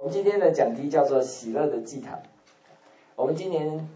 我们今天的讲题叫做喜乐的祭坛。我们今年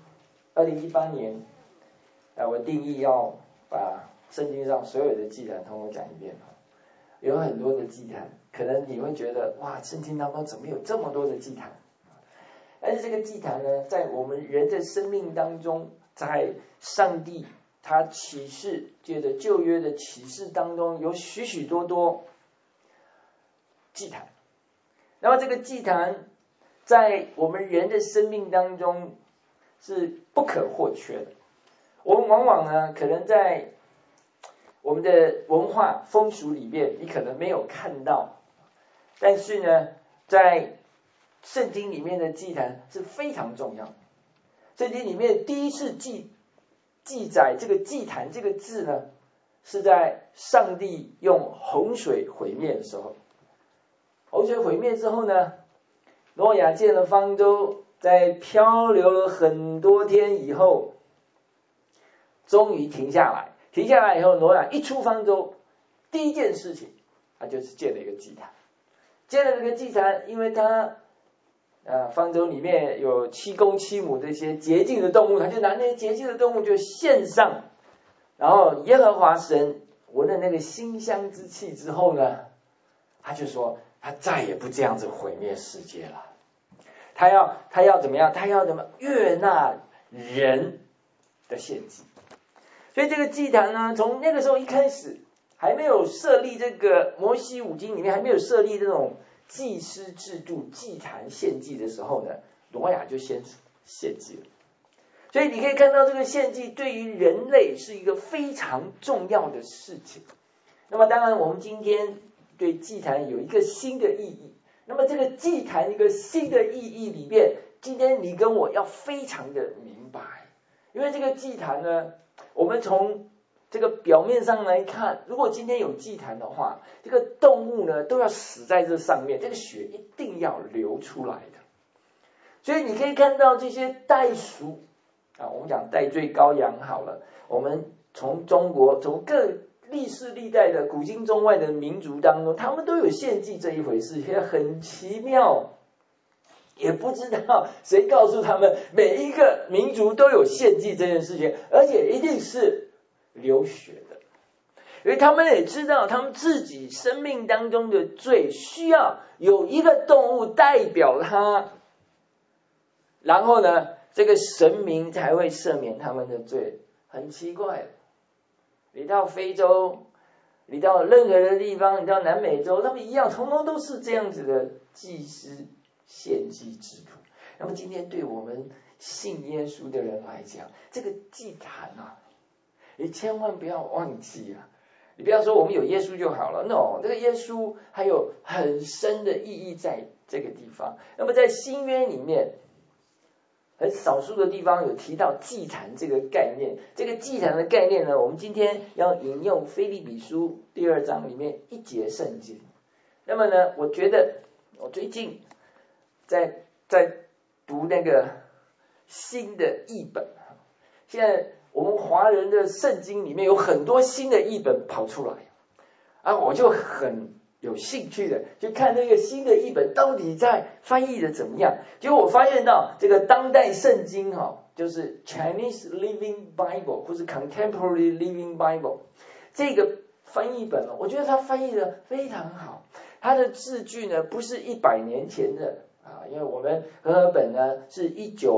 2018年，我定义要把圣经上所有的祭坛统统讲一遍。有很多的祭坛，可能你会觉得哇，圣经当中怎么有这么多的祭坛？但是这个祭坛呢，在我们人的生命当中，在上帝他启示，借着旧约的启示当中，有许许多多祭坛。那么这个祭坛在我们人的生命当中是不可或缺的。我们往往呢，可能在我们的文化风俗里面，你可能没有看到，但是呢，在圣经里面的祭坛是非常重要。圣经里面第一次记载这个祭坛这个字呢，是在上帝用洪水毁灭的时候。洪水毁灭之后呢，挪亚建了方舟，在漂流了很多天以后，终于停下来。停下来以后，挪亚一出方舟，第一件事情，他就是建了一个祭坛。建了这个祭坛，因为他方舟里面有7公7母这些洁净的动物，他就拿那些洁净的动物就献上，然后耶和华神闻了那个馨香之气之后呢，他就说他再也不这样子毁灭世界了。他要怎么样？他要怎么悦纳人的献祭？所以这个祭坛呢，从那个时候一开始，还没有设立这个摩西五经里面还没有设立这种祭司制度、祭坛献祭的时候呢，挪亚就先献祭了。所以你可以看到，这个献祭对于人类是一个非常重要的事情。那么当然，我们今天对祭坛有一个新的意义。那么这个祭坛一个新的意义里面，今天你跟我要非常的明白，因为这个祭坛呢，我们从这个表面上来看，如果今天有祭坛的话，这个动物呢都要死在这上面，这个血一定要流出来的。所以你可以看到这些代赎我们讲代罪羔羊好了，我们从中国从各历世历代的古今中外的民族当中，他们都有献祭这一回事，也很奇妙。也不知道谁告诉他们，每一个民族都有献祭这件事情，而且一定是流血的，因为他们也知道他们自己生命当中的罪需要有一个动物代表他，然后呢，这个神明才会赦免他们的罪。很奇怪，你到非洲，你到任何的地方，你到南美洲，他们一样，通通都是这样子的祭司献祭制度。那么今天对我们信耶稣的人来讲，这个祭坛你千万不要忘记你不要说我们有耶稣就好了 ，no， 这个耶稣还有很深的意义在这个地方。那么在新约里面，很少数的地方有提到祭坛这个概念。这个祭坛的概念呢，我们今天要引用腓立比书2章里面1节圣经。那么呢，我觉得我最近在读那个新的译本，现在我们华人的圣经里面有很多新的译本跑出来我就很有兴趣的去看那个新的译本到底在翻译的怎么样。结果我发现到这个当代圣经就是 Chinese Living Bible 或是 Contemporary Living Bible 这个翻译本我觉得它翻译的非常好。它的字句呢不是100年前的因为我们和合本呢是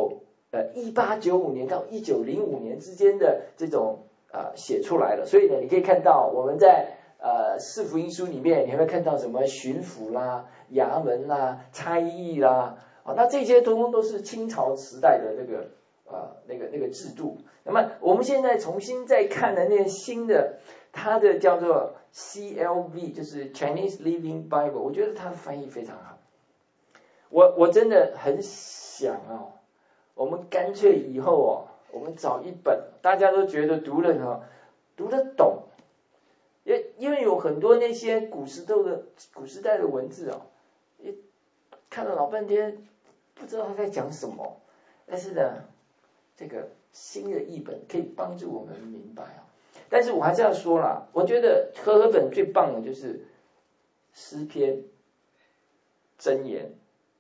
1895年到1905年之间的这种写出来的，所以呢你可以看到我们在四福音书里面你会看到什么巡抚啦、衙门啦、差役啦那这些通通都是清朝时代的那个制度。那么我们现在重新再看的那个新的，它的叫做 CLV， 就是 Chinese Living Bible， 我觉得它的翻译非常好。我真的很想我们干脆以后我们找一本大家都觉得读了读得懂，因为有很多那些古时代的文字看了老半天不知道他在讲什么，但是呢这个新的译本可以帮助我们明白但是我还是要说啦，我觉得和合本最棒的就是诗篇、箴言，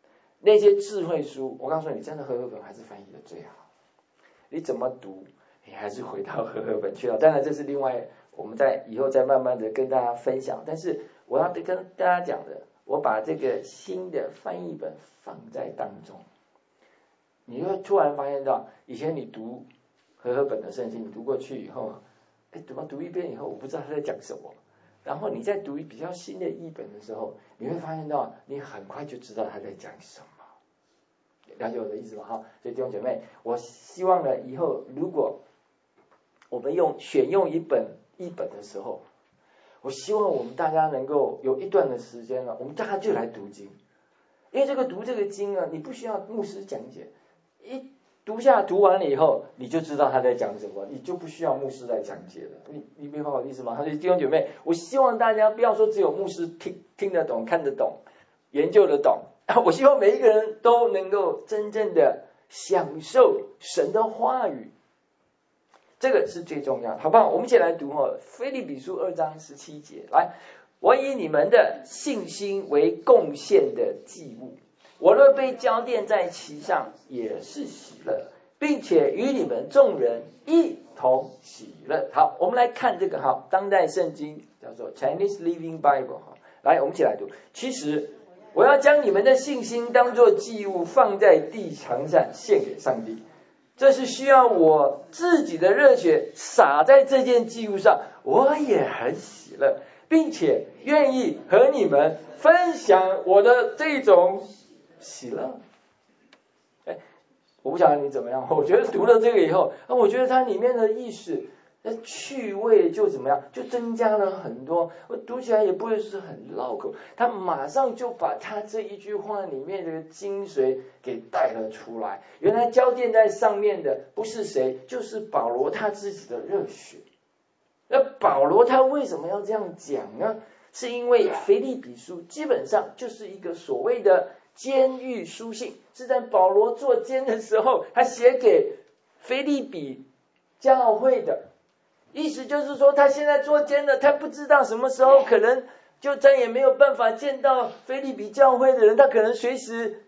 那些智慧书，我告诉你，真的和合本还是翻译的最好。你怎么读，你还是回到和合本去了。当然这是另外，我们在以后再慢慢的跟大家分享。但是我要跟大家讲的，我把这个新的翻译本放在当中，你会突然发现到，以前你读和合本的圣经，你读过去以后，怎么读一遍以后，我不知道他在讲什么。然后你在读比较新的译本的时候，你会发现到，你很快就知道他在讲什么。了解我的意思吗？哈，所以弟兄姐妹，我希望呢，以后如果我们选用一本译本的时候，我希望我们大家能够有一段的时间呢，我们大家就来读经，因为读这个经啊，你不需要牧师讲解，一读完了以后，你就知道他在讲什么，你就不需要牧师来讲解了。你明白我的意思吗？所以弟兄姐妹，我希望大家不要说只有牧师听得懂、看得懂、研究得懂，我希望每一个人都能够真正的享受神的话语，这个是最重要的，好不好？我们一起来读腓立比书2章17节，来，我以你们的信心为贡献的祭物，我若被浇奠在其上，也是喜乐，并且与你们众人一同喜乐。好，我们来看这个当代圣经叫做 Chinese Living Bible， 来，我们一起来读。其实我要将你们的信心当作祭物放在地墙上献给上帝，这是需要我自己的热血洒在这件祭物上，我也很喜乐，并且愿意和你们分享我的这种喜乐。我不晓得你怎么样，我觉得读了这个以后，我觉得它里面的意思趣味就怎么样，就增加了很多，我读起来也不会是很绕口，他马上就把他这一句话里面的精髓给带了出来。原来浇奠在上面的不是谁，就是保罗他自己的热血。那保罗他为什么要这样讲呢？是因为腓立比书基本上就是一个所谓的监狱书信，是在保罗坐监的时候，他写给腓立比教会的。意思就是说，他现在坐监了，他不知道什么时候可能就再也没有办法见到腓立比教会的人，他可能随时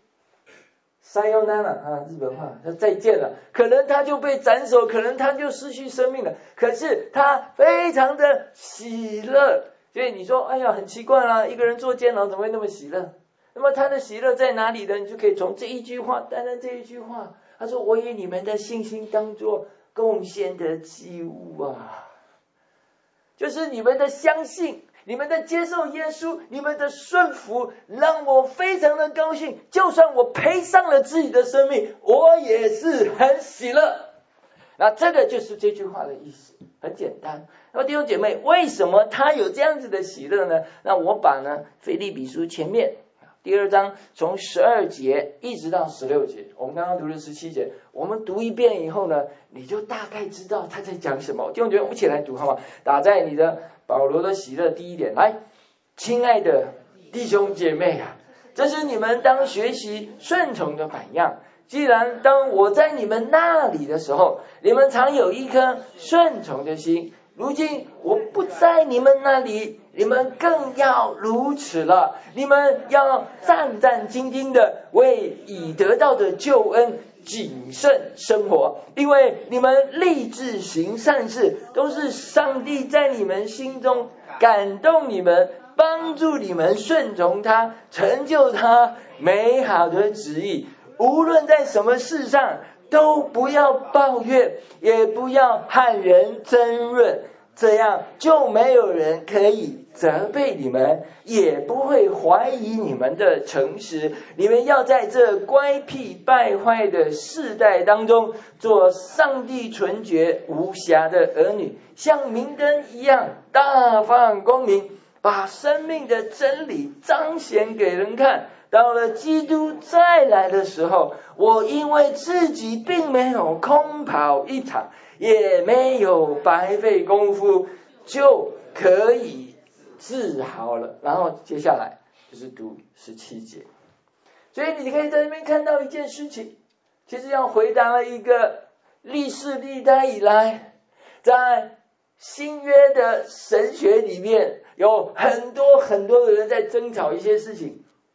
sayonara日本话，他再见了，可能他就被斩首，可能他就失去生命了。可是他非常的喜乐，所以你说，哎呀，很奇怪啦，一个人坐监牢怎么会那么喜乐？那么他的喜乐在哪里呢？你就可以从这一句话，单单这一句话，他说：“我以你们的信心当作贡献的祭物啊，就是你们的相信，你们的接受耶稣，你们的顺服，让我非常的高兴。就算我赔上了自己的生命，我也是很喜乐。”那这个就是这句话的意思，很简单。那么弟兄姐妹，为什么他有这样子的喜乐呢？那我把腓立比书前面第2章从12节一直到16节，我们刚刚读了17节，我们读一遍以后呢，你就大概知道他在讲什么。弟兄姐妹，我们一起来读好吗？打在你的保罗的喜乐第一点，来，亲爱的弟兄姐妹啊，这是你们当学习顺从的榜样。既然当我在你们那里的时候，你们常有一颗顺从的心，如今我不在你们那里，你们更要如此了。你们要战战兢兢的为已得到的救恩谨慎生活，因为你们立志行善事，都是上帝在你们心中感动你们，帮助你们顺从他，成就他美好的旨意。无论在什么事上，都不要抱怨，也不要和人争论，这样就没有人可以责备你们，也不会怀疑你们的诚实。你们要在这乖僻败坏的世代当中，做上帝纯洁无瑕的儿女，像明灯一样大放光明，把生命的真理彰显给人看。到了基督再来的时候，我因为自己并没有空跑一场，也没有白费功夫，就可以治好了。然后接下来就是读17节，所以你可以在那边看到一件事情，其实要回答了一个历世历代以来在新约的神学里面有很多很多的人在争吵一些事情。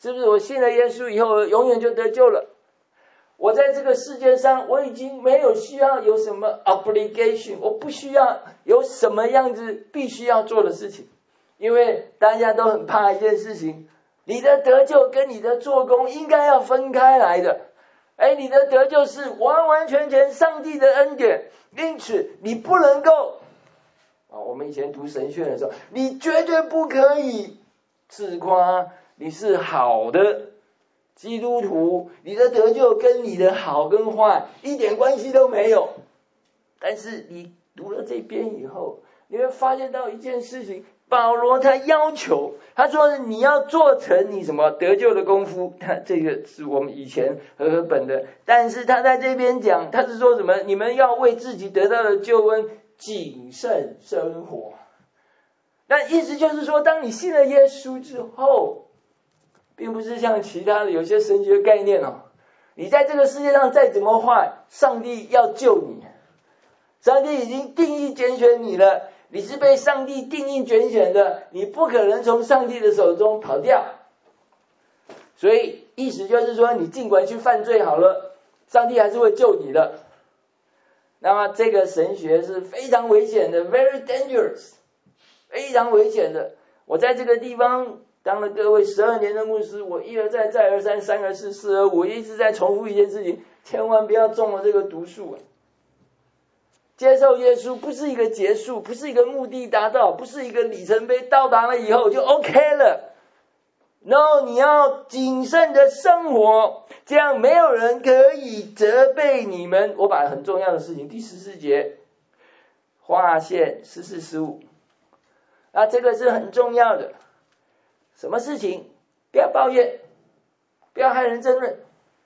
是不是我信了耶稣以后永远就得救了？我在这个世界上我已经没有需要有什么 obligation， 我不需要有什么样子必须要做的事情。因为大家都很怕一件事情，你的得救跟你的做工应该要分开来的。你的得救是完完全全上帝的恩典，因此你不能够我们以前读神学的时候，你绝对不可以自夸你是好的基督徒，你的得救跟你的好跟坏一点关系都没有。但是你读了这边以后，你会发现到一件事情，保罗他要求，他说你要做成你什么得救的功夫，这个是我们以前和本的，但是他在这边讲，他是说什么？你们要为自己得到的救恩谨慎生活。那意思就是说，当你信了耶稣之后，并不是像其他的有些神学概念你在这个世界上再怎么坏，上帝要救你，上帝已经定义拣选你了，你是被上帝定义拣选的，你不可能从上帝的手中跑掉。所以意思就是说，你尽管去犯罪好了，上帝还是会救你的。那么这个神学是非常危险的 ，very dangerous， 非常危险的。我在这个地方当了各位12年的牧师，我一而再再而三3而4 4而5，一直在重复一件事情，千万不要中了这个毒素。接受耶稣不是一个结束，不是一个目的达到，不是一个里程碑，到达了以后就 OK 了。No， 你要谨慎的生活，这样没有人可以责备你们。我把很重要的事情，第14节划线14、15，这个是很重要的。什么事情？不要抱怨，不要害人争论。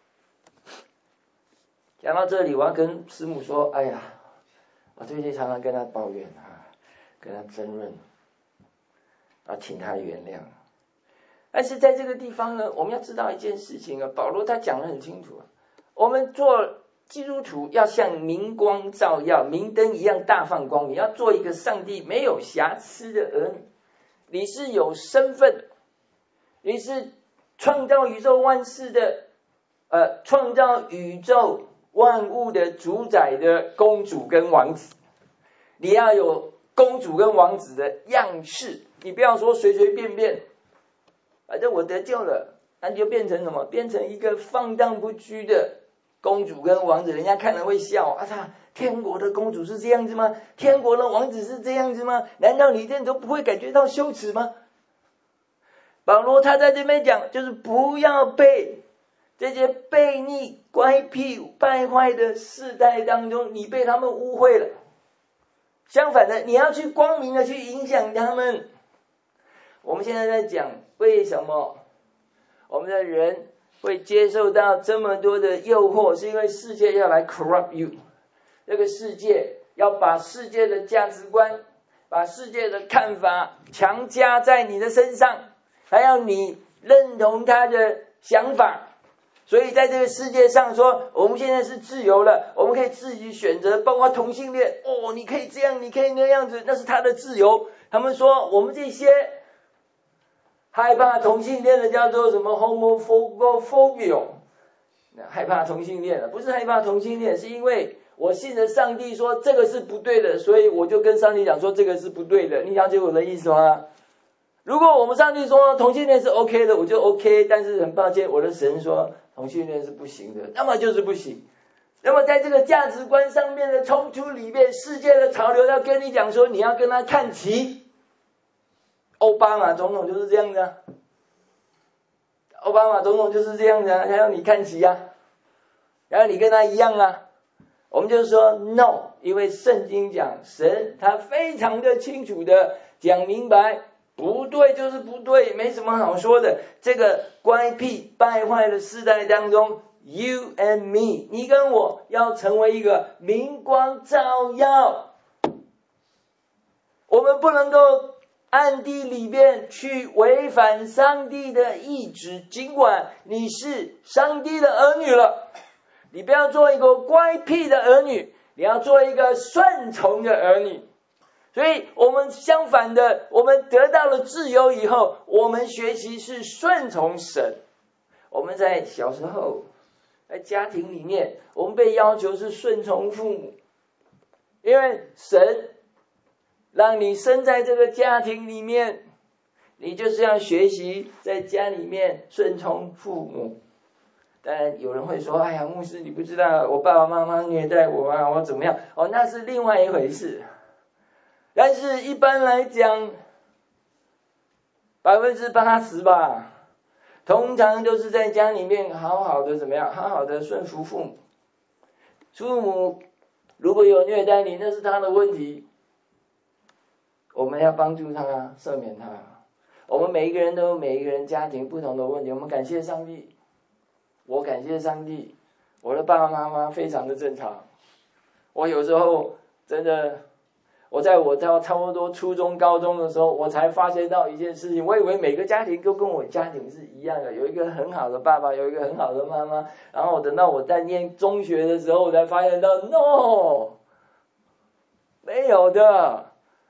讲到这里，我要跟师母说，我最近常常跟他抱怨跟他争论，请他原谅。但是在这个地方呢，我们要知道一件事情保罗他讲得很清楚我们做基督徒要像明光照耀，明灯一样大放光明，要做一个上帝没有瑕疵的儿女。你是有身份的，你是创造宇宙万事的创造宇宙万物的主宰的公主跟王子，你要有公主跟王子的样式，你不要说随随便便，反正我得救了，那就变成什么？变成一个放荡不拘的公主跟王子，人家看了会笑天国的公主是这样子吗？天国的王子是这样子吗？难道你一点都不会感觉到羞耻吗？保罗他在这边讲，就是不要被这些悖逆、乖僻、败坏的世代当中，你被他们污秽了。相反的，你要去光明的去影响他们。我们现在在讲为什么我们的人会接受到这么多的诱惑，是因为世界要来 corrupt you， 这个世界要把世界的价值观、把世界的看法强加在你的身上，还要你认同他的想法。所以在这个世界上说，我们现在是自由了，我们可以自己选择，包括同性恋你可以这样，你可以那样子，那是他的自由。他们说我们这些害怕同性恋的叫做什么 homophobia， 害怕同性恋不是害怕同性恋，是因为我信了上帝说这个是不对的，所以我就跟上帝讲说这个是不对的。你了解我的意思吗？如果我们上帝说同性恋是 OK 的，我就 OK， 但是很抱歉，我的神说同性恋是不行的，那么就是不行。那么在这个价值观上面的冲突里面，世界的潮流要跟你讲说你要跟他看齐。奥巴马总统就是这样的奥巴马总统就是这样的他要你看齐然后你跟他一样我们就说 no， 因为圣经讲神他非常的清楚的讲明白，不对就是不对，没什么好说的。这个乖僻败坏的世代当中 ，you and me， 你跟我要成为一个明光照耀。我们不能够暗地里面去违反上帝的意志，尽管你是上帝的儿女了，你不要做一个乖僻的儿女，你要做一个顺从的儿女。所以我们相反的，我们得到了自由以后，我们学习是顺从神， 我们在小时候在家庭里面，我们被要求是顺从父母，因为神让你生在这个家庭里面，你就是要学习在家里面顺从父母。当然有人会说，哎呀，牧师你不知道我爸爸妈妈虐待我啊，我怎么样，那是另外一回事。但是一般来讲80%吧，通常都是在家里面好好的怎么样，好好的顺服父母。父母如果有虐待你，那是他的问题，我们要帮助他，赦免他。我们每一个人都有每一个人家庭不同的问题，我们感谢上帝，我感谢上帝，我的爸爸妈妈非常的正常。我有时候真的，我到差不多初中高中的时候，我才发现到一件事情，我以为每个家庭都跟我家庭是一样的，有一个很好的爸爸，有一个很好的妈妈，然后等到我在念中学的时候，我才发现到 no， 没有的。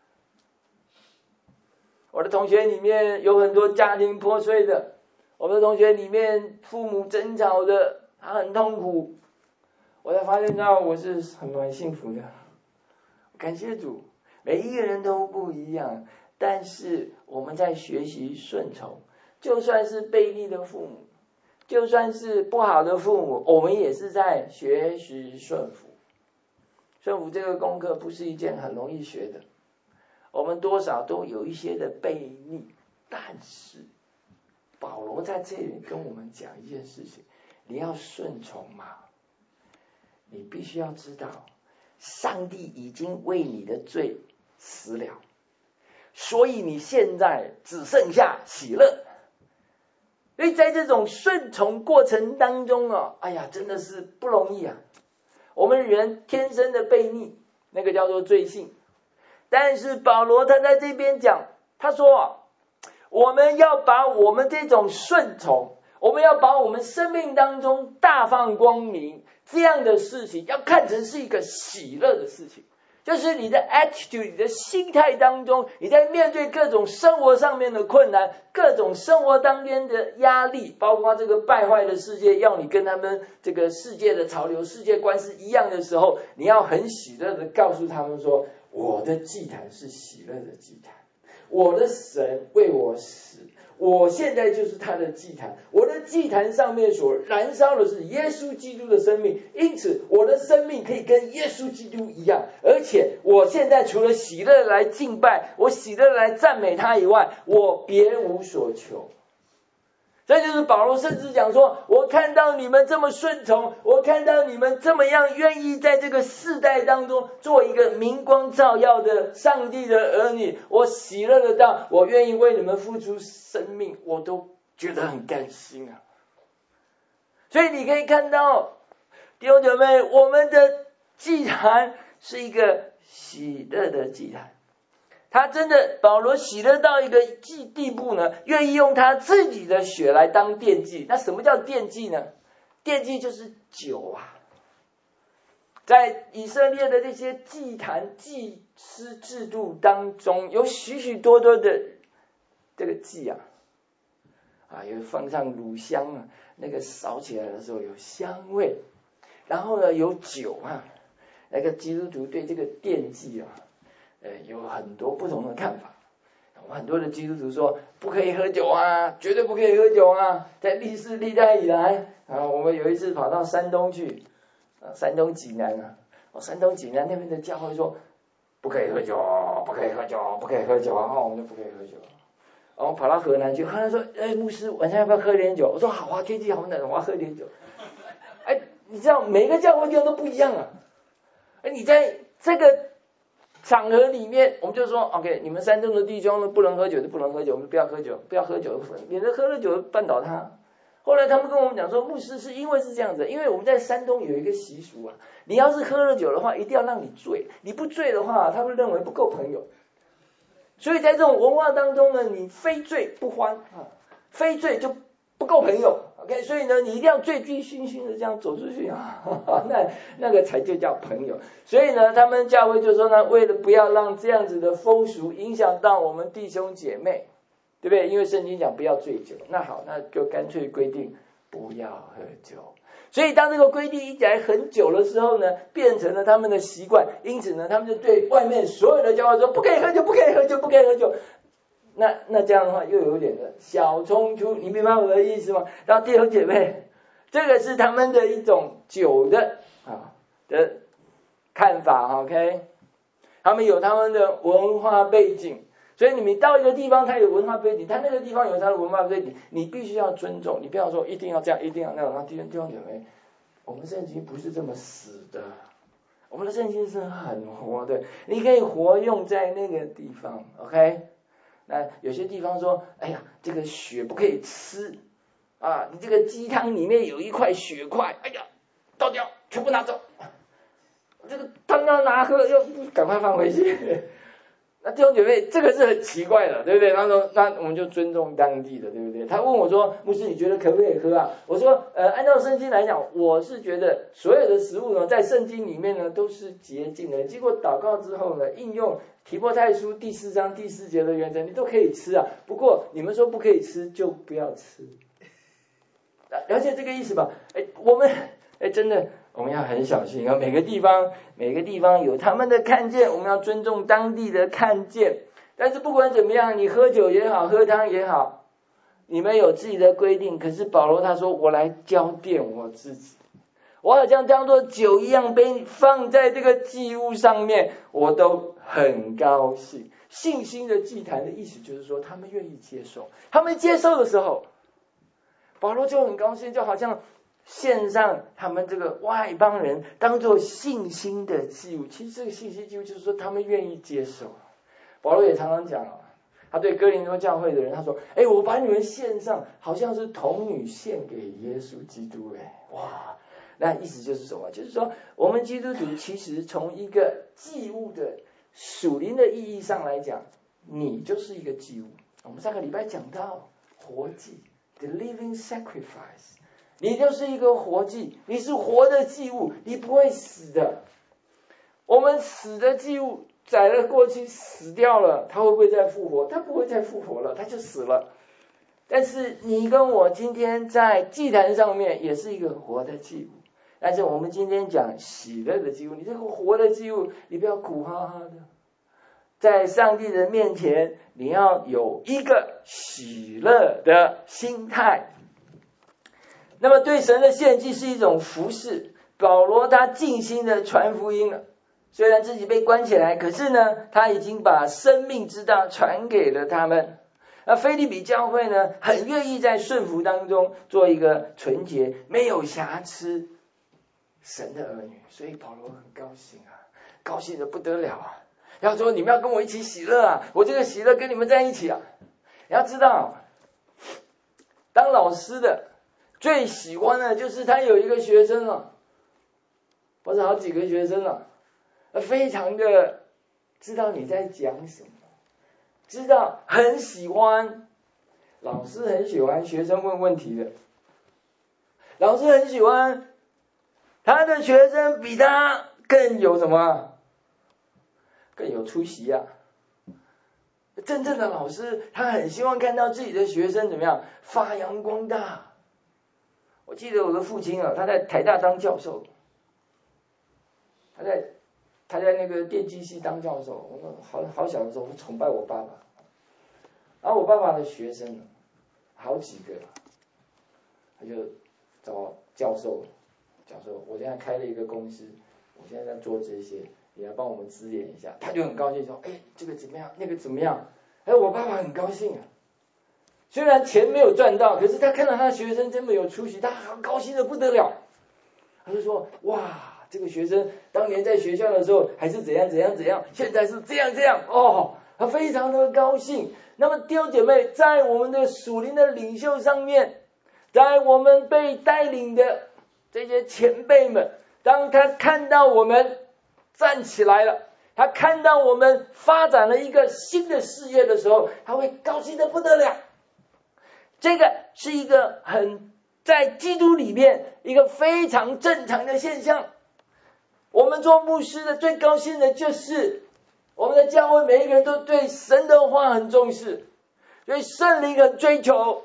我的同学里面有很多家庭破碎的，我的同学里面父母争吵的，他很痛苦，我才发现到我是蛮幸福的。感谢主，每一个人都不一样，但是我们在学习顺从，就算是悖逆的父母，就算是不好的父母，我们也是在学习顺服。顺服这个功课不是一件很容易学的，我们多少都有一些的悖逆，但是保罗在这里跟我们讲一件事情，你要顺从嘛，你必须要知道上帝已经为你的罪死了，所以你现在只剩下喜乐。所以在这种顺从过程当中哎呀，真的是不容易啊。我们人天生的悖逆，那个叫做罪性。但是保罗他在这边讲，他说我们要把我们这种顺从，我们要把我们生命当中大放光明这样的事情，要看成是一个喜乐的事情。就是你的 attitude， 你的心态当中，你在面对各种生活上面的困难，各种生活当中的压力，包括这个败坏的世界要你跟他们这个世界的潮流世界观是一样的时候，你要很喜乐的告诉他们说，我的祭坛是喜乐的祭坛，我的神为我死，我现在就是他的祭坛，我的祭坛上面所燃烧的是耶稣基督的生命，因此我的生命可以跟耶稣基督一样，而且我现在除了喜乐来敬拜，我喜乐来赞美他以外，我别无所求。这就是保罗甚至讲说，我看到你们这么顺从，我看到你们这么样愿意在这个世代当中做一个明光照耀的上帝的儿女，我喜乐得到，我愿意为你们付出生命，我都觉得很甘心啊。所以你可以看到，弟兄姐妹，我们的祭坛是一个喜乐的祭坛。他真的保罗喜乐到一个地步呢，愿意用他自己的血来当奠祭。那什么叫奠祭呢？奠祭就是酒啊。在以色列的这些祭坛祭司制度当中，有许许多多的这个祭啊，有放上乳香啊，那个烧起来的时候有香味，然后呢有酒啊。那个基督徒对这个奠祭有很多不同的看法。很多的基督徒说不可以喝酒啊，绝对不可以喝酒啊。在历世历代以来我们有一次跑到山东去，山东济南山东济南那边的教会说不可以喝酒，不可以喝酒，不可以喝酒我们就不可以喝酒。然后跑到河南去，河南说牧师晚上要不要喝点酒？我说好啊，天气好冷，我要喝点酒。你知道每个教会地方都不一样啊。你在这个场合里面，我们就说 OK， 你们山东的弟兄不能喝酒就不能喝酒，我们不要喝酒，不要喝酒，免得喝了酒绊倒他。后来他们跟我们讲说，牧师是因为是这样子，因为我们在山东有一个习俗你要是喝了酒的话，一定要让你醉，你不醉的话，他们认为不够朋友。所以在这种文化当中呢，你非醉不欢非醉就不够朋友。OK， 所以呢，你一定要醉醉醺醺的这样走出去那个才就叫朋友。所以呢，他们教会就说呢，为了不要让这样子的风俗影响到我们弟兄姐妹，对不对？因为圣经讲不要醉酒，那好，那就干脆规定不要喝酒。所以当这个规定一来很久的时候呢，变成了他们的习惯，因此呢，他们就对外面所有的教会说不可以喝酒，不可以喝酒，不可以喝酒。那这样的话又有点的小冲突，你明白我的意思吗？然后弟兄姐妹，这个是他们的一种酒的看法 ，OK？ 他们有他们的文化背景，所以你们到一个地方，他有文化背景，他那个地方有他的文化背景，你必须要尊重，你不要说一定要这样，一定要那样。然后弟兄姐妹，我们圣经不是这么死的，我们的圣经是很活的，你可以活用在那个地方 ，OK？ 那有些地方说，哎呀，这个血不可以吃啊，你这个鸡汤里面有一块血块，哎呀，倒掉，全部拿走，这个汤要拿喝，要赶快放回去。那弟兄姐妹，这个是很奇怪的，对不对？他说，那我们就尊重当地的，对不对？他问我说，牧师，你觉得可不可以喝啊？我说，按照圣经来讲，我是觉得所有的食物呢，在圣经里面呢都是洁净的。经过祷告之后呢，应用提摩太书第4章第4节的原则，你都可以吃啊。不过你们说不可以吃，就不要吃。了解这个意思吧？真的。我们要很小心，然后每个地方有他们的看见，我们要尊重当地的看见。但是不管怎么样，你喝酒也好，喝汤也好，你们有自己的规定。可是保罗他说，我来交奠我自己，我要将当作酒一样杯放在这个祭物上面，我都很高兴。信心的祭坛的意思就是说，他们愿意接受，他们接受的时候，保罗就很高兴，就好像献上他们这个外邦人当作信心的祭物。其实这个信心祭物就是说他们愿意接受。保罗也常常讲他对哥林多教会的人他说，我把你们献上，好像是童女献给耶稣基督。哇，那意思就是什么？就是说我们基督徒其实从一个祭物的属灵的意义上来讲，你就是一个祭物。我们上个礼拜讲到活祭 The living sacrifice，你就是一个活祭，你是活的祭物，你不会死的。我们死的祭物宰了过去死掉了，他会不会再复活？他不会再复活了，他就死了。但是你跟我今天在祭坛上面也是一个活的祭物。但是我们今天讲喜乐的祭物，你这个活的祭物，你不要苦哈哈的，在上帝的面前你要有一个喜乐的心态。那么对神的献祭是一种服事。保罗他尽心的传福音了，虽然自己被关起来，可是呢他已经把生命之道传给了他们。那腓立比教会呢很愿意在顺服当中做一个纯洁没有瑕疵神的儿女，所以保罗很高兴高兴的不得了要说你们要跟我一起喜乐我这个喜乐跟你们在一起你要知道，当老师的最喜欢的就是他有一个学生或者好几个学生非常的知道你在讲什么，知道很喜欢，老师很喜欢学生问问题的，老师很喜欢他的学生比他更有什么，更有出息真正的老师他很希望看到自己的学生怎么样发扬光大。我记得我的父亲他在台大当教授，他在那个电机系当教授。我好小的时候我崇拜我爸爸，然后我爸爸的学生好几个，他就找教授，我现在开了一个公司，我现在在做这些，你来帮我们指点一下。他就很高兴说，这个怎么样，那个怎么样。我爸爸很高兴虽然钱没有赚到，可是他看到他的学生这么有出息，他好高兴的不得了。他就说，哇，这个学生当年在学校的时候还是怎样怎样怎样，现在是这样这样他非常的高兴。那么弟兄姐妹，在我们的属灵的领袖上面，在我们被带领的这些前辈们，当他看到我们站起来了，他看到我们发展了一个新的事业的时候，他会高兴的不得了。这个是一个在基督里面一个非常正常的现象。我们做牧师的最高兴的就是我们的教会每一个人都对神的话很重视，对圣灵很追求，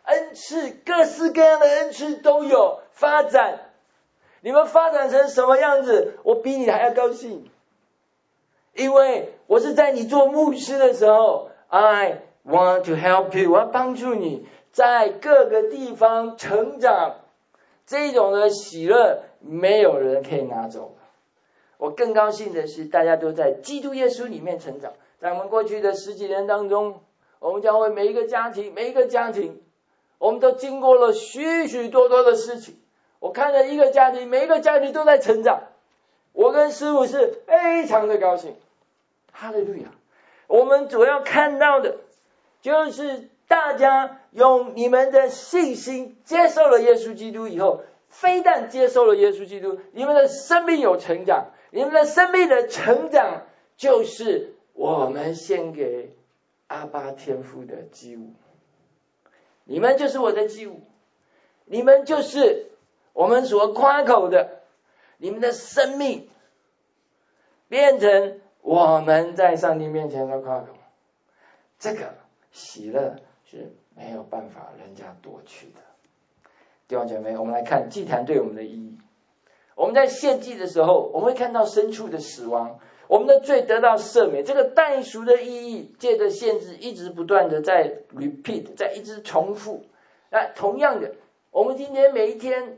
恩赐，各式各样的恩赐都有发展。你们发展成什么样子，我比你还要高兴。因为我是在你做牧师的时候 I want to help you， 我要帮助你在各个地方成长。这种的喜乐没有人可以拿走。我更高兴的是大家都在基督耶稣里面成长。在我们过去的10几年当中，我们教会每一个家庭我们都经过了许许多多的事情。我看了一个家庭，每一个家庭都在成长，我跟师母是非常的高兴。哈利路亚！我们主要看到的就是大家用你们的信心接受了耶稣基督以后，非但接受了耶稣基督，你们的生命有成长，你们的生命的成长就是我们献给阿爸天父的祭物。你们就是我的祭物，你们就是我们所夸口的，你们的生命变成我们在上帝面前的夸口。这个喜乐是没有办法人家夺去的。弟兄姐妹，我们来看祭坛对我们的意义。我们在献祭的时候，我们会看到牲畜的死亡，我们的罪得到赦免。这个代赎的意义借着献祭一直不断的在 repeat， 在一直重复。那同样的，我们今天每一天，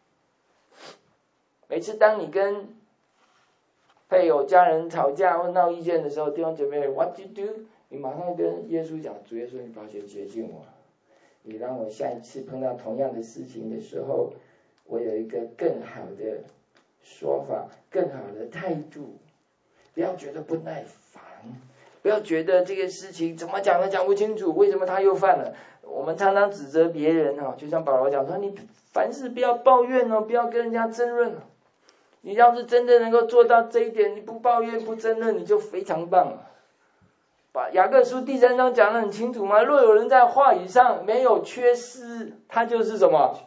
每次当你跟配偶家人吵架或闹意见的时候，弟兄姐妹 what you do， 你马上跟耶稣讲，主耶稣，你保险洁净我，你让我下一次碰到同样的事情的时候，我有一个更好的说法，更好的态度。不要觉得不耐烦，不要觉得这个事情怎么讲都讲不清楚，为什么他又犯了。我们常常指责别人，就像保罗讲说，你凡事不要抱怨，不要跟人家争论。你要是真的能够做到这一点，你不抱怨不争论，你就非常棒了。把雅各书第3章讲得很清楚嘛，若有人在话语上没有缺失，他就是什么？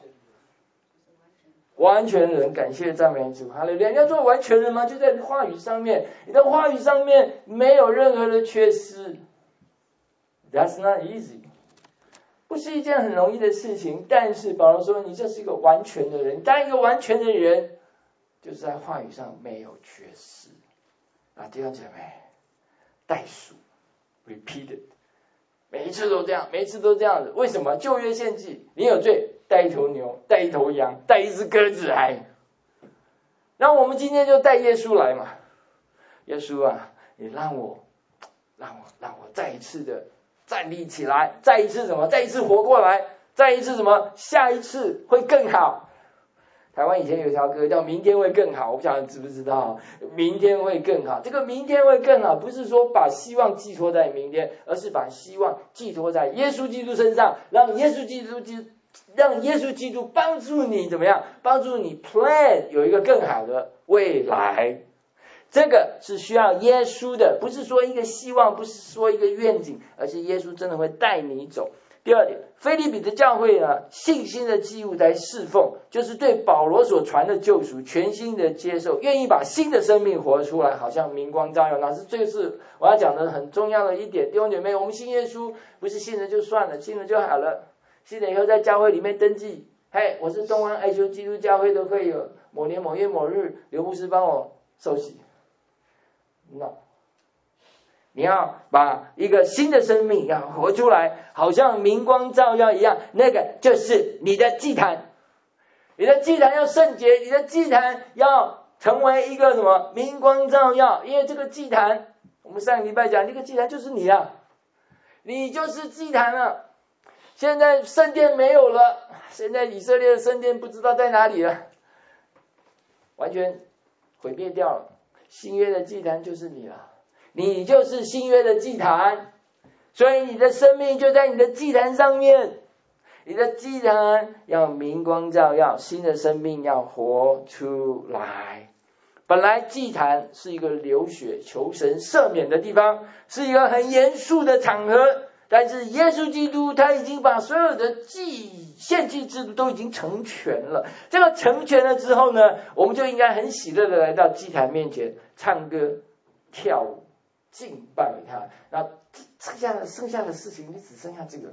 完全人。感谢赞美主，哈利路亚！你要做完全人吗？就在话语上面，你的话语上面没有任何的缺失。That's not easy， 不是一件很容易的事情。但是保罗说，你就是一个完全的人。当一个完全的人，就是在话语上没有缺失。弟兄姐妹，代赎 repeated， 每一次都这样，每一次都这样子。为什么？旧约献祭，你有罪，带一头牛，带一头羊，带一只鸽子来。那我们今天就带耶稣来嘛。耶稣啊，你让我再一次的站立起来，再一次什么？再一次活过来，再一次什么？下一次会更好。台湾以前有一条歌叫明天会更好，我不晓得你知不知道，明天会更好。这个明天会更好，不是说把希望寄托在明天，而是把希望寄托在耶稣基督身上，让耶稣基督帮助你怎么样？帮助你 plan 有一个更好的未来。这个是需要耶稣的，不是说一个希望，不是说一个愿景，而是耶稣真的会带你走。第二点，腓立比的教会呢，信心的祭物来侍奉，就是对保罗所传的救赎全心的接受，愿意把新的生命活出来，好像明光照耀。那是这个是我要讲的很重要的一点。弟兄姐妹，我们信耶稣不是信了就算了，信了就好了，信了以后在教会里面登记，嘿，我是东方爱修基督教会的会友，某年某月某日刘牧师帮我受洗。No， 你要把一个新的生命要活出来，好像明光照耀一样，那个就是你的祭坛。你的祭坛要圣洁，你的祭坛要成为一个什么？明光照耀。因为这个祭坛，我们上个礼拜讲，这个祭坛就是你啊，你就是祭坛了。现在圣殿没有了，现在以色列的圣殿不知道在哪里了，完全毁灭掉了。新约的祭坛就是你了，你就是新约的祭坛，所以你的生命就在你的祭坛上面。你的祭坛要明光照耀，新的生命要活出来。本来祭坛是一个流血求神赦免的地方，是一个很严肃的场合，但是耶稣基督他已经把所有的献祭制度都已经成全了。这个成全了之后呢，我们就应该很喜乐的来到祭坛面前唱歌跳舞敬拜他。那剩下的事情，你只剩下这个了。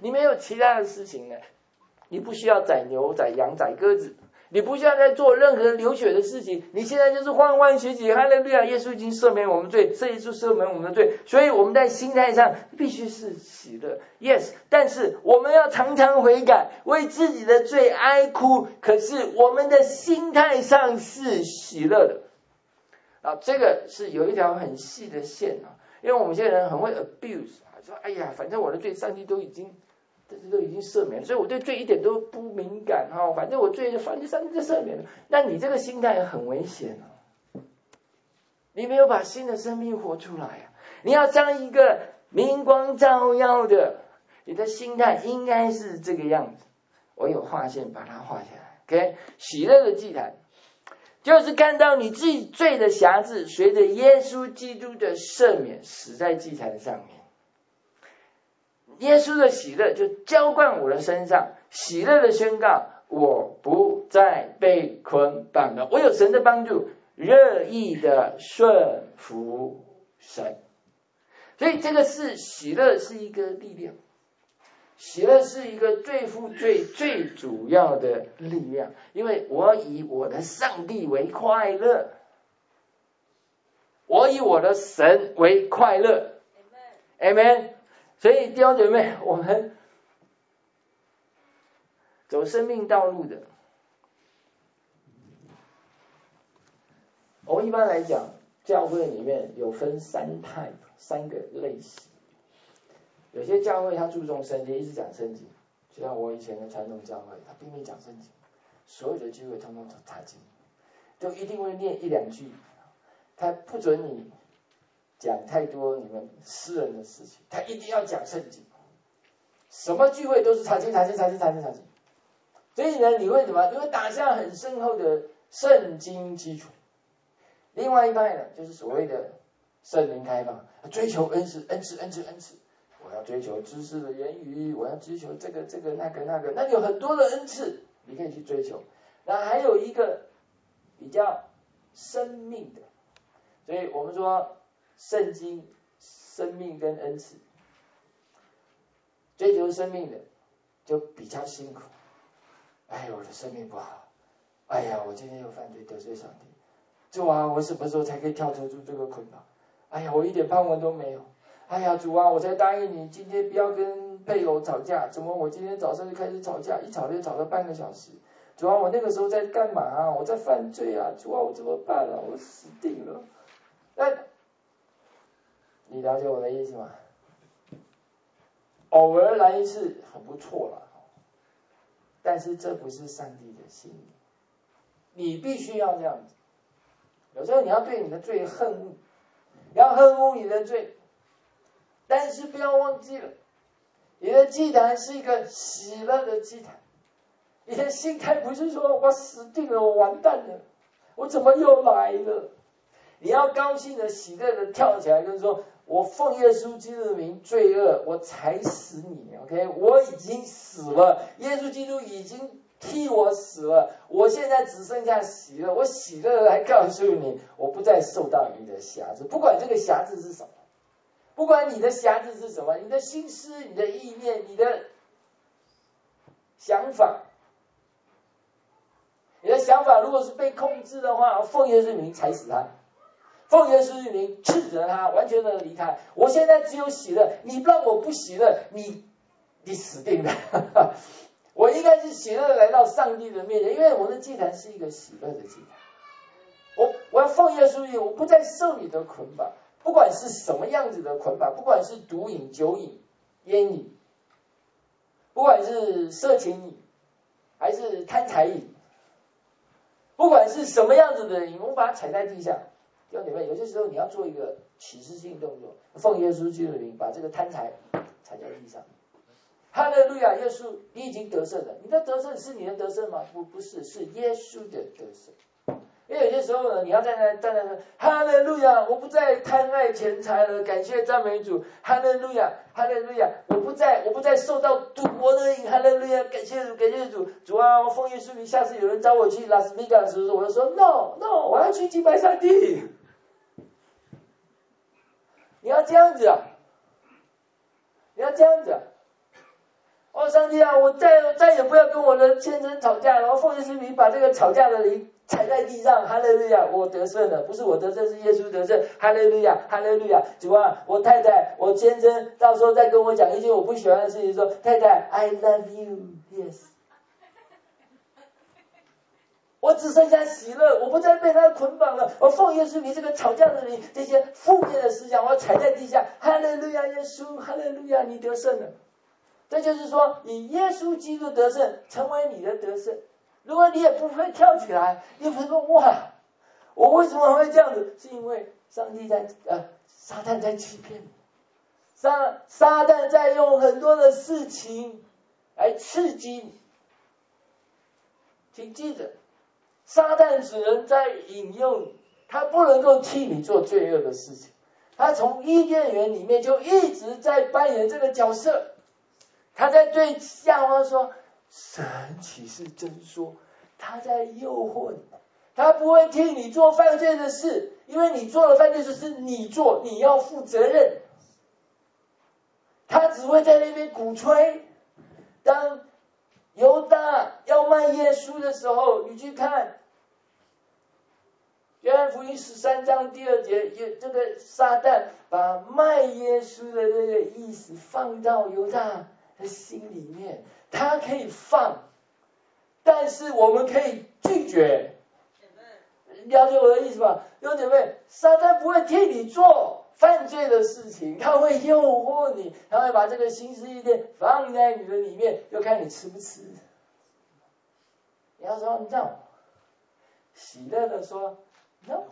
你没有其他的事情呢，你不需要宰牛宰羊宰鸽子，你不需要再做任何流血的事情，你现在就是欢欢喜喜，哈利路亚！耶稣已经赦免我们罪，耶稣赦免我们的罪，所以我们在心态上必须是喜乐 ，yes。但是我们要常常悔改，为自己的罪哀哭，可是我们的心态上是喜乐的。这个是有一条很细的线啊，因为我们现在人很会 abuse， 说哎呀，反正我的罪上帝都已经赦免了，所以我对罪一点都不敏感哈，反正我罪上帝就赦免了。那你这个心态很危险啊，你没有把新的生命活出来啊！你要当一个明光照耀的，你的心态应该是这个样子。我有画线把它画下来 ，OK？ 喜乐的祭坛就是看到你自己罪的瑕疵，随着耶稣基督的赦免死在祭坛上面。耶稣的喜乐就浇灌我的身上，喜乐的宣告，我不再被捆绑了，我有神的帮助，乐意的顺服神。所以这个是喜乐，是一个力量，喜乐是一个对付罪最主要的力量，因为我以我的上帝为快乐，我以我的神为快乐 Amen。 所以弟兄姐妹，我们走生命道路的，我们一般来讲教会里面有分三个类型。有些教会他注重圣经，一直讲圣经，就像我以前的传统教会，他拼命讲圣经，所有的聚会通通都查经，就一定会念一两句，他不准你讲太多你们私人的事情，他一定要讲圣经，什么聚会都是查经。所以呢，你会怎么？你会打下很深厚的圣经基础。另外一派呢，就是所谓的圣灵开放，追求恩赐。我要追求知识的言语，我要追求这个那个，那有很多的恩赐，你可以去追求。那还有一个比较生命的，所以我们说圣经、生命跟恩赐，追求生命的就比较辛苦。哎，我的生命不好，哎呀，我今天又犯罪得罪上帝，主啊，我什么时候才可以跳脱出这个捆绑？哎呀，我一点盼望都没有。哎呀，主啊，我才答应你今天不要跟配偶吵架，怎么我今天早上就开始吵架，一吵就吵了半个小时。主啊，我那个时候在干嘛啊？我在犯罪啊！主啊，我怎么办啊？我死定了。那你了解我的意思吗？偶尔来一次很不错了，但是这不是上帝的心意。你必须要这样子。有时候你要对你的罪恨恶，要恨恶你的罪。但是不要忘记了，你的祭坛是一个喜乐的祭坛，你的心态不是说我死定了，我完蛋了，我怎么又来了？你要高兴的喜乐的跳起来，跟说我奉耶稣基督的名罪恶，我踩死你 OK， 我已经死了，耶稣基督已经替我死了，我现在只剩下喜乐，我喜乐来告诉你，我不再受到你的辖制，不管这个辖制是什么，不管你的辖制是什么，你的心思、你的意念、你的想法，你的想法如果是被控制的话，奉耶稣名踩死他，奉耶稣名斥责他，完全的离开。我现在只有喜乐，你让我不喜乐，你死定了。我应该是喜乐来到上帝的面前，因为我的祭坛是一个喜乐的祭坛。我要奉耶稣名，我不再受你的捆绑。不管是什么样子的捆绑，不管是毒瘾、酒瘾、烟瘾，不管是色情瘾，还是贪财瘾，不管是什么样子的瘾，我们把它踩在地下。弟兄姐妹，有些时候你要做一个启示性动作，奉耶稣基督的名，把这个贪财踩在地上。哈利路亚，耶稣，你已经得胜了。你的得胜是你的得胜吗？不是，是耶稣的得胜。因为有些时候呢，你要站在那，哈利路亚，我不再贪爱钱财了，感谢赞美主，哈利路亚，哈利路亚，我不再受到赌博的瘾，哈利路亚，感谢主，主啊，我奉耶稣名，下次有人找我去拉斯维加斯，我就说 no， 我要去敬拜上帝。你要这样子啊，你要这样子啊。 哦，上帝啊，我再也不要跟我的先生吵架了。奉耶稣名把这个吵架的灵踩在地上，哈利路亚，我得胜了，不是我得胜，是耶稣得胜，哈利路亚，哈利路亚。主啊，我太太，我先生到时候再跟我讲一些我不喜欢的事情，说太太 I love you yes， 我只剩下喜乐，我不再被他捆绑了。我奉耶稣名这个吵架的灵，这些负面的思想，我要踩在地下，哈利路亚，耶稣，哈利路亚，你得胜了。这就是说，以耶稣基督得胜成为你的得胜。如果你也不会跳起来，你会说哇，我为什么会这样子？是因为上帝撒旦在欺骗你，撒旦在用很多的事情来刺激你。请记着，撒旦只能在引诱你，他不能够替你做罪恶的事情。他从伊甸园里面就一直在扮演这个角色。他在对夏娃说，神岂是真说，他在诱惑你，他不会替你做犯罪的事，因为你做了犯罪的事你做，你要负责任。他只会在那边鼓吹。当犹大要卖耶稣的时候，你去看约翰福音13章第2节，这个撒旦把卖耶稣的这个意思放到犹大的心里面，他可以放，但是我们可以拒绝。了解我的意思吧？弟兄姐妹，撒旦不会替你做犯罪的事情，他会诱惑你，他会把这个心思意念放在你的里面，就看你吃不吃。你要说 no， 喜乐的说 no，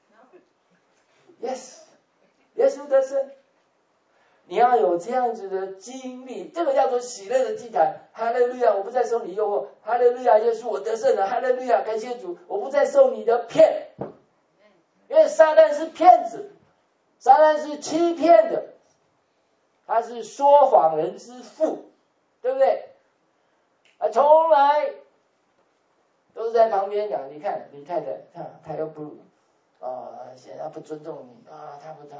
yes， 耶稣得胜。你要有这样子的经历，这个叫做喜乐的祭坛。哈利路亚，我不再受你诱惑。哈利路亚，耶稣我得胜了。哈利路亚，感谢主，我不再受你的骗。因为撒旦是骗子，撒旦是欺骗的，他是说谎人之父，对不对？从来都是在旁边讲，你看你太太，他又不显然不尊重你啊，他不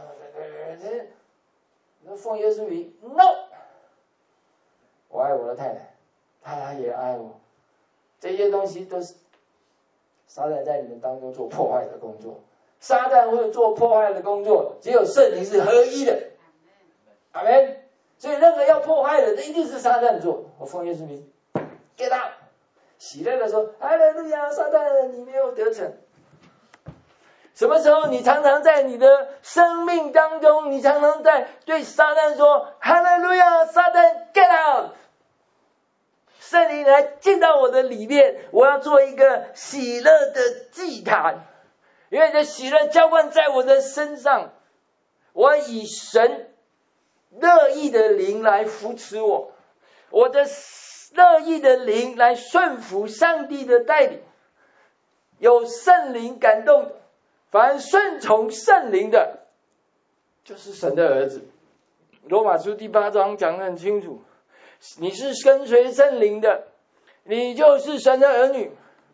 奉耶稣名 ，no， 我爱我的太太，她也爱我，这些东西都是撒旦在你们当中做破坏的工作。撒旦会做破坏的工作，只有圣灵是合一的，阿们。所以任何要破坏的，一定是撒旦做。我奉耶稣名 ，get out， 喜乐的说，哈利路亚，撒旦你没有得逞。什么时候你常常在你的生命当中，你常常在对撒旦说，哈利路亚，撒旦 get out， 圣灵来进到我的里面，我要做一个喜乐的祭坛，因为这喜乐浇灌在我的身上，我以神乐意的灵来扶持我，我的乐意的灵来顺服上帝的带领，有圣灵感动的，凡顺从圣灵的，就是神的儿子。罗马书第8章讲得很清楚，你是跟随圣灵的，你就是神的儿女。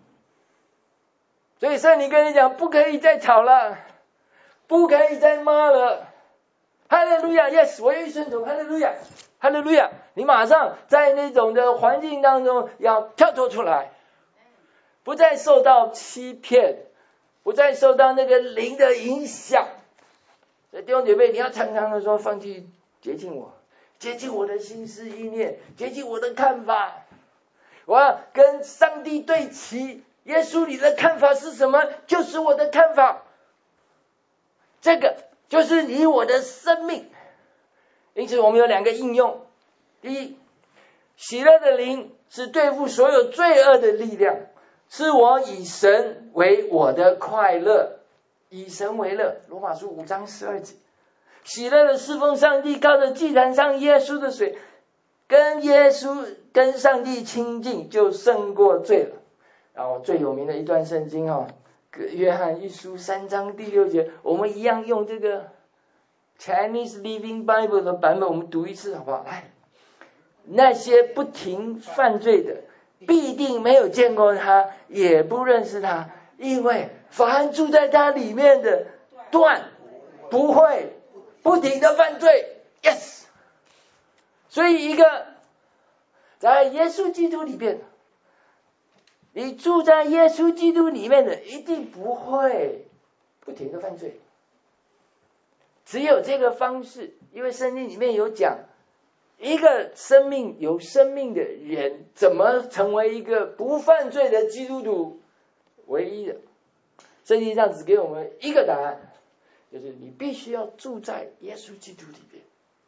所以圣灵跟你讲，不可以再吵了，不可以再骂了。哈利路亚 ，yes， 我愿意顺从，哈利路亚，哈利路亚。你马上在那种的环境当中要跳脱出来，不再受到欺骗，不再受到那个灵的影响。所以弟兄姐妹，你要常常的说，放弃洁净我，洁净我的心思意念，洁净我的看法。我要跟上帝对齐，耶稣你的看法是什么？就是我的看法。这个就是你我的生命。因此我们有2个应用。第一，喜乐的灵是对付所有罪恶的力量，是我以神为我的快乐，以神为乐。罗马书5章12节。喜乐的侍奉上帝，靠着祭坛上耶稣的水，跟耶稣跟上帝亲近，就胜过罪了。然后最有名的一段圣经约翰一书3章第6节，我们一样用这个 Chinese Living Bible 的版本，我们读一次好不好？来，那些不停犯罪的，必定没有见过他，也不认识他，因为凡住在他里面的，断不会不停的犯罪。 Yes， 所以一个在耶稣基督里面，你住在耶稣基督里面的，一定不会不停的犯罪。只有这个方式，因为圣经里面有讲，一个有生命的人怎么成为一个不犯罪的基督徒，唯一的圣经上只给我们一个答案，就是你必须要住在耶稣基督里面。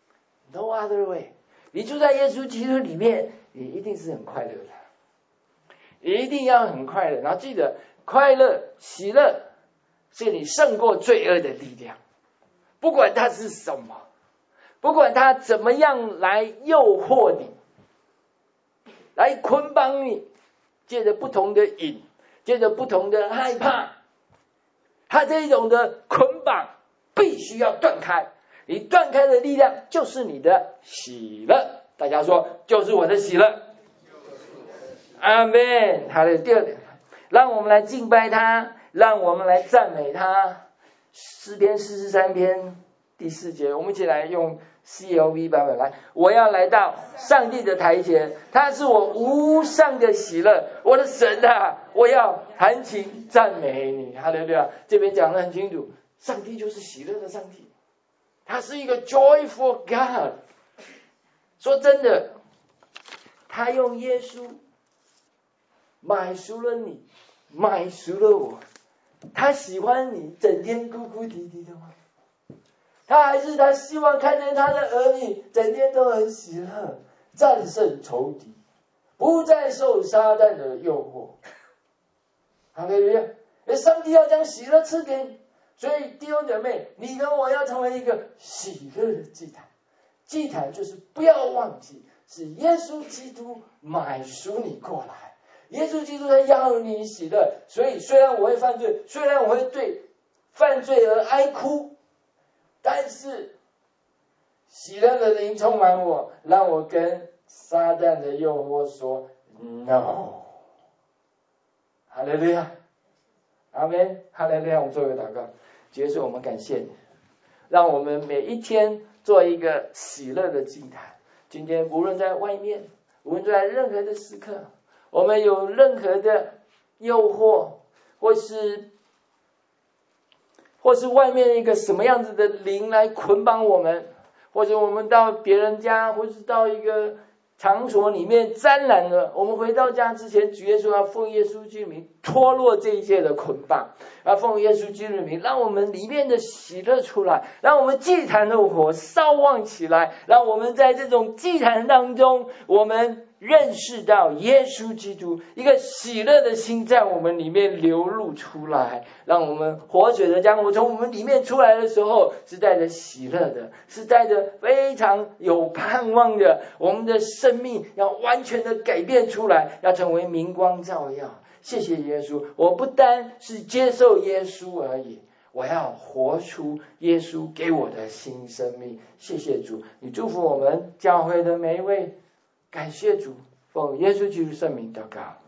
No other way。 你住在耶稣基督里面，你一定是很快乐的，你一定要很快乐。然后记得，快乐喜乐是你胜过罪恶的力量，不管它是什么，不管它怎么样来诱惑你，来捆绑你，借着不同的瘾，借着不同的害怕，它这种的捆绑必须要断开。你断开的力量就是你的喜乐。大家说，就是我的喜乐。阿们。好的，第二点，让我们来敬拜他，让我们来赞美他。诗篇43篇第4节，我们一起来用 CLV 版本来。我要来到上帝的台前，他是我无上的喜乐，我的神啊，我要弹琴赞美你。哈利路亚。这边讲得很清楚，上帝就是喜乐的上帝。他是一个 joyful God。 说真的，他用耶稣买赎了你，买赎了我。他喜欢你整天哭哭啼啼的吗？他希望看见他的儿女整天都很喜乐，战胜仇敌，不再受撒旦的诱惑。哈利路亚。上帝要将喜乐赐给你。所以弟兄姐妹，你跟我要成为一个喜乐的祭坛。祭坛就是不要忘记，是耶稣基督买赎你过来，耶稣基督在要你喜乐。所以虽然我会犯罪，虽然我会对犯罪而哀哭，但是喜乐的灵充满我，让我跟撒旦的诱惑说 no。 哈利路亚。阿们。哈利路亚。我们做一个祷告。结束，我们感谢你，让我们每一天做一个喜乐的祭坛。今天无论在外面，无论在任何的时刻，我们有任何的诱惑，或是外面一个什么样子的灵来捆绑我们，或者我们到别人家，或是到一个场所里面沾染了，我们回到家之前，主耶稣要奉耶稣基督名脱落这一切的捆绑，要奉耶稣基督名让我们里面的喜乐出来，让我们祭坛的火烧旺起来，让我们在这种祭坛当中，我们认识到耶稣基督，一个喜乐的心在我们里面流露出来，让我们活水的江河从我们里面出来的时候，是带着喜乐的，是带着非常有盼望的。我们的生命要完全的改变出来，要成为明光照耀。谢谢耶稣，我不单是接受耶稣而已，我要活出耶稣给我的新生命。谢谢主，你祝福我们教会的每一位。感谢主，奉耶稣基督圣名祷告。